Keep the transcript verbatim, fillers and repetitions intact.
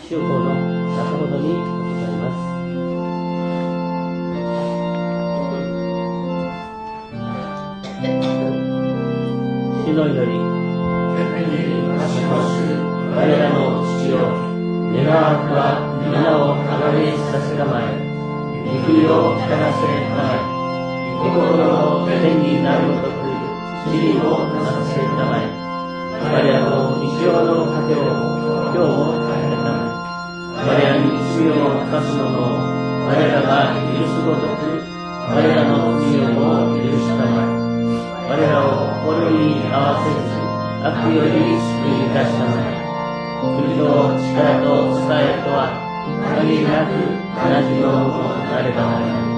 主法の中ほどにございます。主の祈り、 天に私の主、 我らの父よ、願わくは皆を崇めさせたまえ、御国を来らせたまえ、御心の天になるごとく地にもなさせたまえ、我らの日常の糧を今日も与えたまえ、我らに罪を犯す者を我らが許すごとく我らの罪をも許したまえ、我らを滅びに合わせず悪より救い出したまえ、国と力と栄えとは限りなく同じようとなればならない。